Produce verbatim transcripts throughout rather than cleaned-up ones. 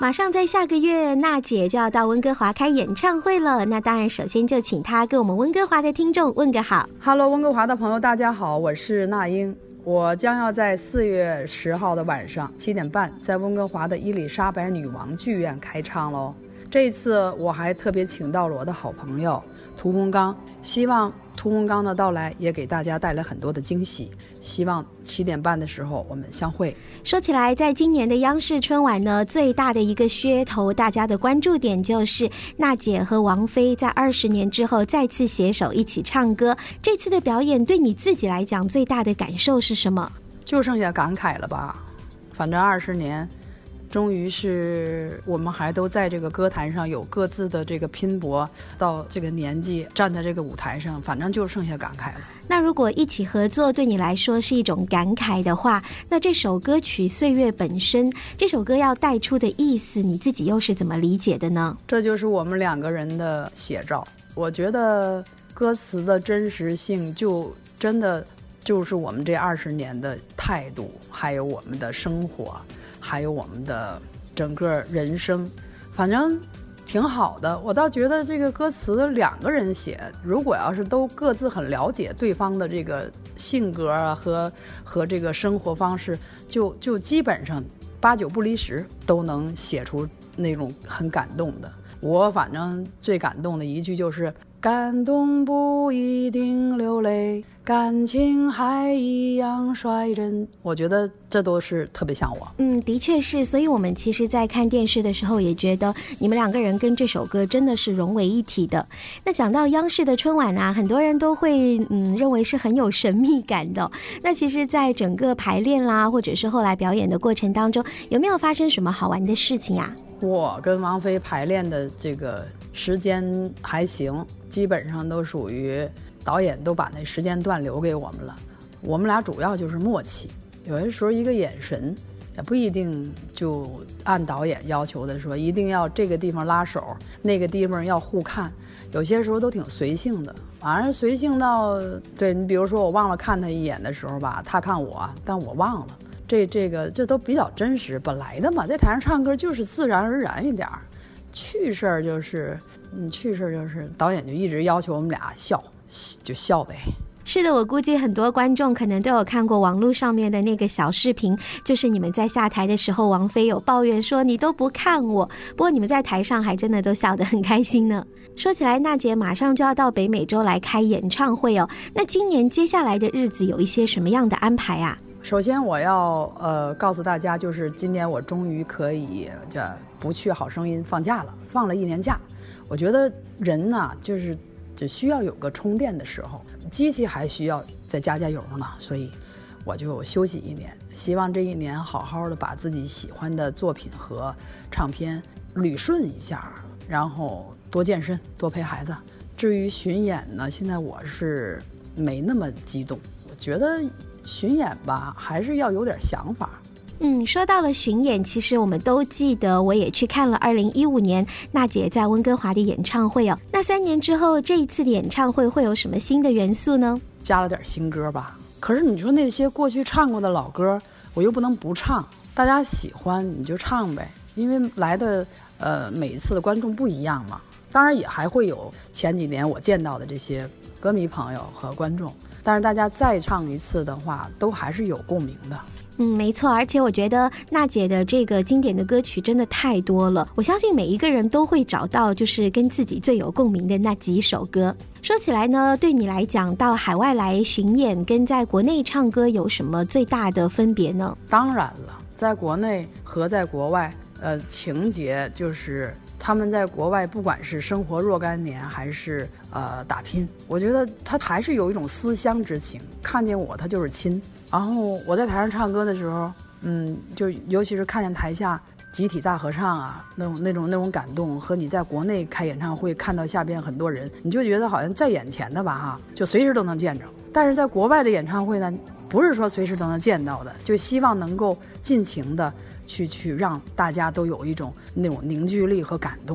马上在下个月娜姐就要到温哥华开演唱会了，那当然首先就请她跟我们温哥华的听众问个好。 Hello 温哥华的朋友大家好，我是那英，我将要在四月十号的晚上七点半在温哥华的伊丽莎白女王剧院开唱喽。这一次我还特别请到了我的好朋友屠洪刚，希望屠洪刚的到来也给大家带来很多的惊喜，希望七点半的时候我们相会。 说起来，在今年的央视春晚呢，最大的一个噱头，大家的关注点就是娜姐和王菲在二十年之后再次携手一起唱歌。这次的表演对你自己来讲最大的感受是什么？ 就剩下感慨了吧，反正二十年终于是我们还都在这个歌坛上有各自的这个拼搏，到这个年纪站在这个舞台上，反正就剩下感慨了。 那如果一起合作对你来说是一种感慨的话，那这首歌曲《岁月》本身，这首歌要带出的意思，你自己又是怎么理解的呢？ 这就是我们两个人的写照。我觉得歌词的真实性就真的就是我们这二十年的态度，还有我们的生活，还有我们的整个人生，反正挺好的。我倒觉得这个歌词两个人写，如果要是都各自很了解对方的这个性格啊和和这个生活方式，就就基本上八九不离十都能写出那种很感动的。我反正最感动的一句就是感动不一定流泪，感情还一样率真。我觉得这都是特别像我。 嗯，的确是。所以我们其实在看电视的时候也觉得你们两个人跟这首歌真的是融为一体的。那讲到央视的春晚啊，很多人都会嗯认为是很有神秘感的。那其实在整个排练啦，或者是后来表演的过程当中，有没有发生什么好玩的事情啊？ 我跟王菲排练的这个时间还行，基本上都属于导演都把那时间段留给我们了。我们俩主要就是默契，有些时候一个眼神也不一定就按导演要求的说一定要这个地方拉手，那个地方要互看，有些时候都挺随性的。反正随性到对你比如说我忘了看他一眼的时候吧，他看我但我忘了，这这个这都比较真实，本来的嘛，在台上唱歌就是自然而然一点。趣事儿就是嗯，趣事儿就是导演就一直要求我们俩笑，就笑呗。 是的，我估计很多观众可能都有看过网络上面的那个小视频，就是你们在下台的时候，王菲有抱怨说你都不看我，不过你们在台上还真的都笑得很开心呢。说起来，娜姐马上就要到北美洲来开演唱会哦，那今年接下来的日子有一些什么样的安排啊？ 首先我要呃告诉大家，就是今年我终于可以这不去好声音放假了，放了一年假。我觉得人呢、啊，就是只需要有个充电的时候，机器还需要再加加油呢，所以我就休息一年。希望这一年好好的把自己喜欢的作品和唱片捋顺一下，然后多健身，多陪孩子。至于巡演呢，现在我是没那么激动，我觉得巡演吧，还是要有点想法。 嗯，说到了巡演，其实我们都记得，我也去看了二零一五年娜姐在温哥华的演唱会哦。那三年之后，这一次的演唱会会有什么新的元素呢？ 加了点新歌吧。可是你说那些过去唱过的老歌，我又不能不唱，大家喜欢你就唱呗，因为来的呃每一次的观众不一样嘛。当然也还会有前几年我见到的这些歌迷朋友和观众，但是大家再唱一次的话，都还是有共鸣的。 嗯，没错，而且我觉得娜姐的这个经典的歌曲真的太多了，我相信每一个人都会找到就是跟自己最有共鸣的那几首歌。说起来呢，对你来讲到海外来巡演跟在国内唱歌有什么最大的分别呢？ 当然了，在国内和在国外呃，情节就是他们在国外不管是生活若干年还是呃打拼，我觉得他还是有一种思乡之情，看见我他就是亲。然后我在台上唱歌的时候，嗯，就尤其是看见台下集体大合唱啊，那种那种那种感动，和你在国内开演唱会看到下边很多人，你就觉得好像在眼前的吧哈，就随时都能见着。但是在国外的演唱会呢，不是说随时都能见到的，就希望能够尽情的去去让大家都有一种那种凝聚力和感动。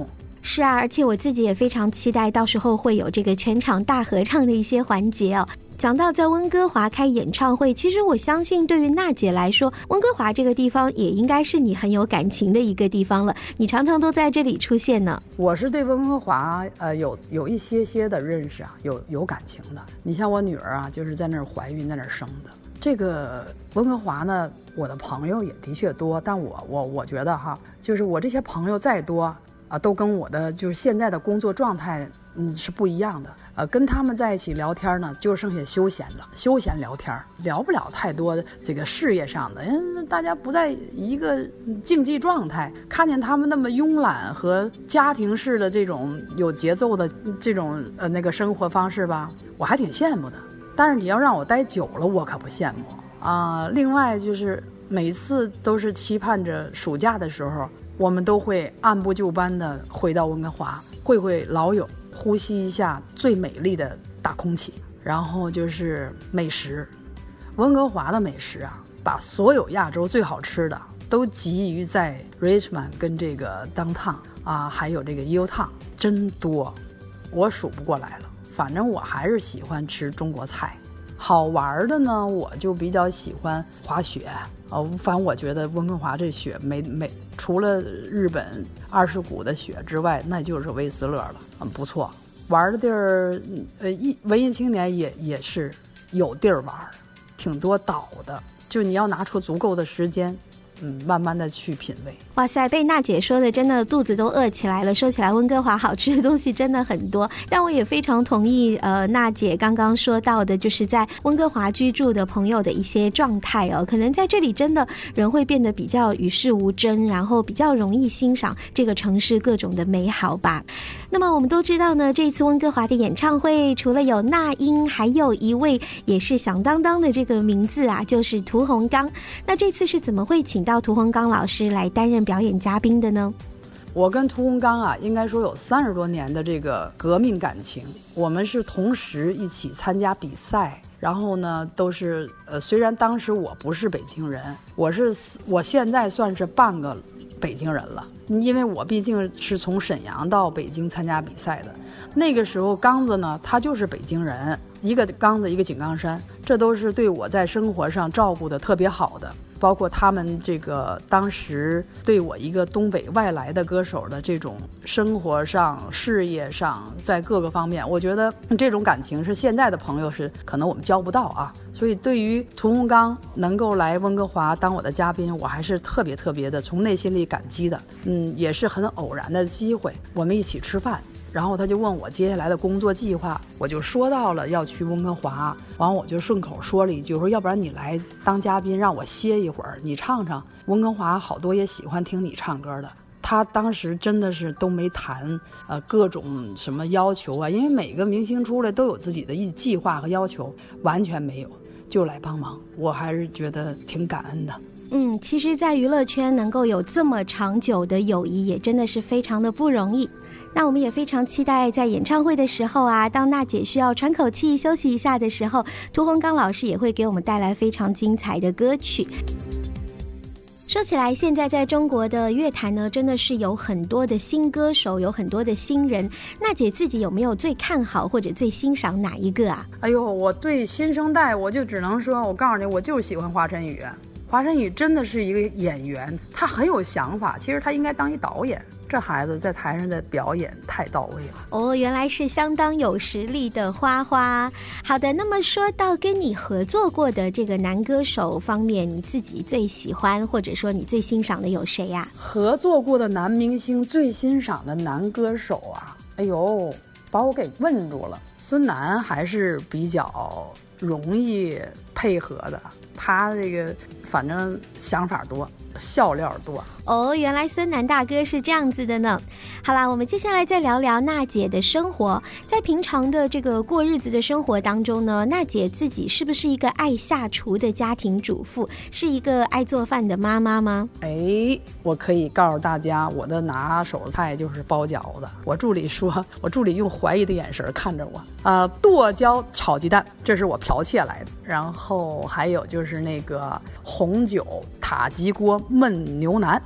是啊，而且我自己也非常期待到时候会有这个全场大合唱的一些环节哦。讲到在温哥华开演唱会，其实我相信对于娜姐来说，温哥华这个地方也应该是你很有感情的一个地方了，你常常都在这里出现呢。 我是对温哥华呃有有一些些的认识啊，有有感情的。你像我女儿啊，就是在那儿怀孕，在那儿生的。这个温哥华呢，我的朋友也的确多，但我我我觉得哈，就是我这些朋友再多啊，都跟我的就是现在的工作状态嗯是不一样的。呃，跟他们在一起聊天呢，就剩下休闲了，休闲聊天，聊不了太多的这个事业上的，嗯，大家不在一个竞技状态。看见他们那么慵懒和家庭式的这种有节奏的这种呃那个生活方式吧，我还挺羡慕的。但是你要让我待久了，我可不羡慕啊、呃。另外就是每次都是期盼着暑假的时候，我们都会按部就班的回到温哥华，会会老友。呼吸一下最美丽的大空气，然后就是美食。温哥华的美食啊，把所有亚洲最好吃的都集于在 Richmond 跟这个 Downtown 啊，还有这个 Utown， 真多，我数不过来了。反正我还是喜欢吃中国菜。好玩的呢，我就比较喜欢滑雪啊。反正我觉得温哥华这雪没没除了日本二世谷的雪之外，那就是威斯勒了，很不错。玩的地儿，呃，一文艺青年也也是有地儿玩，挺多岛的，就你要拿出足够的时间。嗯，慢慢的去品味。 哇塞，被娜姐说的真的肚子都饿起来了。说起来温哥华好吃的东西真的很多，但我也非常同意呃娜姐刚刚说到的，就是在温哥华居住的朋友的一些状态哦，可能在这里真的人会变得比较与世无争，然后比较容易欣赏这个城市各种的美好吧。那么我们都知道呢，这一次温哥华的演唱会除了有那英，还有一位也是响当当的这个名字啊，就是屠洪刚。那这次是怎么会请到屠洪刚老师来担任表演嘉宾的呢？ 我跟屠洪刚啊，应该说有三十多年的这个革命感情。我们是同时一起参加比赛，然后呢，都是呃，虽然当时我不是北京人，我是我现在算是半个北京人了，因为我毕竟是从沈阳到北京参加比赛的。那个时候刚子呢，他就是北京人，一个刚子一个井冈山，这都是对我在生活上照顾的特别好的。包括他们这个当时对我一个东北外来的歌手的这种生活上事业上在各个方面，我觉得这种感情是现在的朋友是可能我们交不到啊。所以对于屠洪刚能够来温哥华当我的嘉宾，我还是特别特别的从内心里感激的。嗯，也是很偶然的机会，我们一起吃饭，然后他就问我接下来的工作计划，我就说到了要去温哥华，完我就顺口说了一句，说要不然你来当嘉宾让我歇一会儿，你唱唱，温哥华好多也喜欢听你唱歌的。他当时真的是都没谈呃各种什么要求啊，因为每个明星出来都有自己的一计划和要求，完全没有，就来帮忙，我还是觉得挺感恩的。 嗯，其实在娱乐圈能够有这么长久的友谊也真的是非常的不容易。那我们也非常期待在演唱会的时候啊，当娜姐需要喘口气休息一下的时候，屠洪刚老师也会给我们带来非常精彩的歌曲。说起来，现在在中国的乐坛呢，真的是有很多的新歌手，有很多的新人。娜姐自己有没有最看好或者最欣赏哪一个啊？ 哎呦，我对新生代我就只能说，我告诉你，我就是喜欢华晨宇。华晨宇真的是一个演员，他很有想法，其实他应该当一导演。这孩子在台上的表演太到位了哦，原来是相当有实力的花花。好的，那么说到跟你合作过的这个男歌手方面，你自己最喜欢或者说你最欣赏的有谁呀、啊？ 合作过的男明星最欣赏的男歌手啊，哎呦，把我给问住了。孙楠还是比较容易配合的，他这个反正想法多，笑料多。 哦，原来孙楠大哥是这样子的呢。好啦，我们接下来再聊聊娜姐的生活。在平常的这个过日子的生活当中呢，娜姐自己是不是一个爱下厨的家庭主妇，是一个爱做饭的妈妈吗？ 哎，我可以告诉大家，我的拿手菜就是包饺子。我助理说，我助理用怀疑的眼神看着我。呃，剁椒炒鸡蛋，这是我剽窃来的。然后还有就是那个红酒塔吉锅焖牛腩。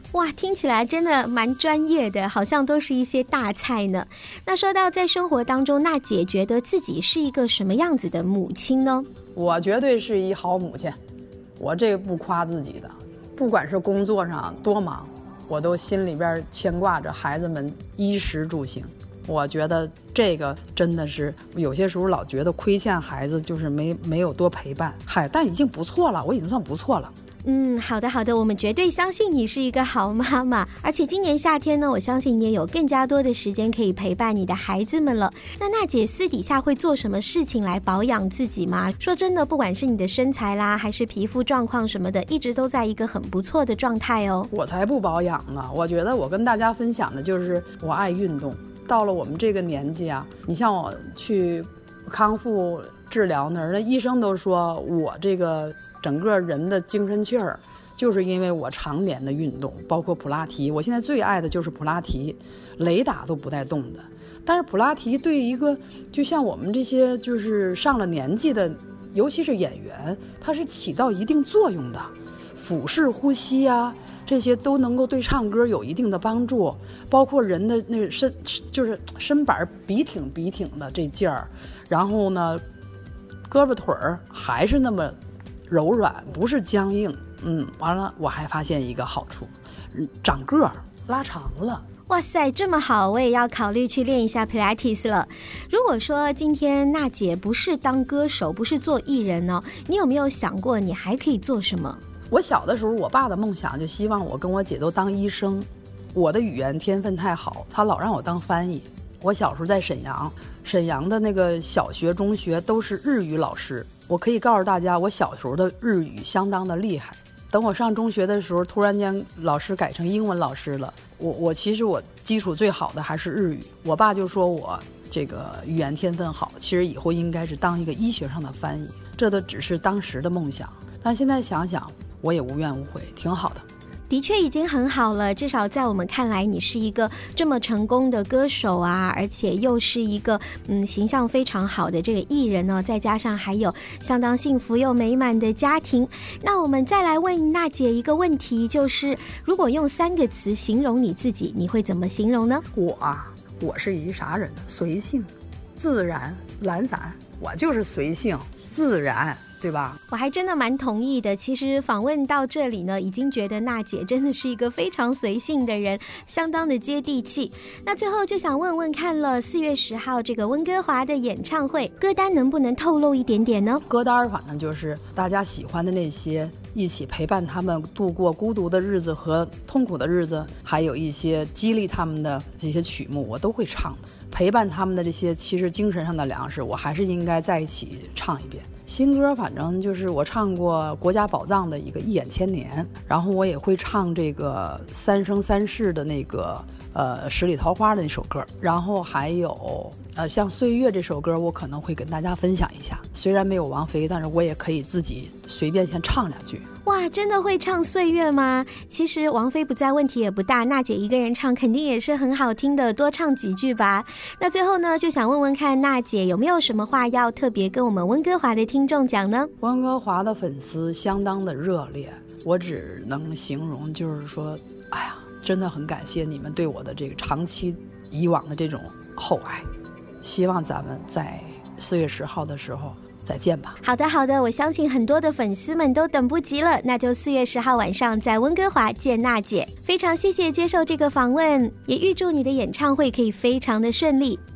哇，听起来真的蛮专业的，好像都是一些大菜呢。那说到在生活当中，娜姐觉得自己是一个什么样子的母亲呢？ 我绝对是一好母亲，我这个不夸自己的，不管是工作上多忙，我都心里边牵挂着孩子们衣食住行。我觉得这个真的是有些时候老觉得亏欠孩子，就是没没有多陪伴，嗨，但已经不错了，我已经算不错了。 嗯，好的好的，我们绝对相信你是一个好妈妈，而且今年夏天呢，我相信你也有更加多的时间可以陪伴你的孩子们了。那娜姐私底下会做什么事情来保养自己吗？说真的，不管是你的身材啦，还是皮肤状况什么的，一直都在一个很不错的状态哦。 我才不保养呢，我觉得我跟大家分享的就是我爱运动。到了我们这个年纪啊，你像我去康复治疗那儿，那医生都说我这个整个人的精神气儿，就是因为我常年的运动，包括普拉提。我现在最爱的就是普拉提，雷打都不带动的。但是普拉提对一个就像我们这些就是上了年纪的，尤其是演员，它是起到一定作用的，腹式呼吸啊，这些都能够对唱歌有一定的帮助，包括人的那个身就是身板笔挺笔挺的这劲儿，然后呢，胳膊腿儿还是那么柔软，不是僵硬。嗯，完了我还发现一个好处，长个儿拉长了。 哇塞，这么好，我也要考虑去练一下 Pilates 了。如果说今天娜姐不是当歌手，不是做艺人呢，你有没有想过你还可以做什么？ 我小的时候，我爸的梦想就希望我跟我姐都当医生。我的语言天分太好，他老让我当翻译。我小时候在沈阳，沈阳的那个小学、中学都是日语老师。我可以告诉大家，我小时候的日语相当的厉害。等我上中学的时候，突然间老师改成英文老师了。我我其实我基础最好的还是日语。我爸就说我这个语言天分好，其实以后应该是当一个医学上的翻译。这都只是当时的梦想，但现在想想，我也无怨无悔，挺好的。 的确已经很好了，至少在我们看来，你是一个这么成功的歌手啊，而且又是一个嗯形象非常好的这个艺人哦，再加上还有相当幸福又美满的家庭。那我们再来问娜姐一个问题，就是如果用三个词形容你自己，你会怎么形容呢？ 我啊，我是一啥人？随性、自然、懒散。我就是随性、自然。对吧？ 我还真的蛮同意的。其实访问到这里呢，已经觉得娜姐真的是一个非常随性的人，相当的接地气。那最后就想问问看了，四月十号这个温哥华的演唱会歌单能不能透露一点点呢？ 歌单反正就是大家喜欢的那些，一起陪伴他们度过孤独的日子和痛苦的日子，还有一些激励他们的这些曲目，我都会唱的。陪伴他们的这些其实精神上的粮食，我还是应该在一起唱一遍。新歌反正就是我唱过国家宝藏的一个一眼千年，然后我也会唱这个三生三世的那个呃十里桃花的那首歌，然后还有呃像岁月这首歌，我可能会跟大家分享一下。虽然没有王菲，但是我也可以自己随便先唱两句。 哇，真的会唱岁月吗？其实王菲不在问题也不大，娜姐一个人唱肯定也是很好听的，多唱几句吧。那最后呢，就想问问看娜姐有没有什么话要特别跟我们温哥华的听众讲呢？ 温哥华的粉丝相当的热烈，我只能形容就是说，哎呀，真的很感谢你们对我的这个长期以往的这种厚爱，希望咱们在四月十号的时候再见吧。 好的好的，我相信很多的粉丝们都等不及了，那就四月十号晚上在温哥华见娜姐。非常谢谢接受这个访问，也预祝你的演唱会可以非常的顺利。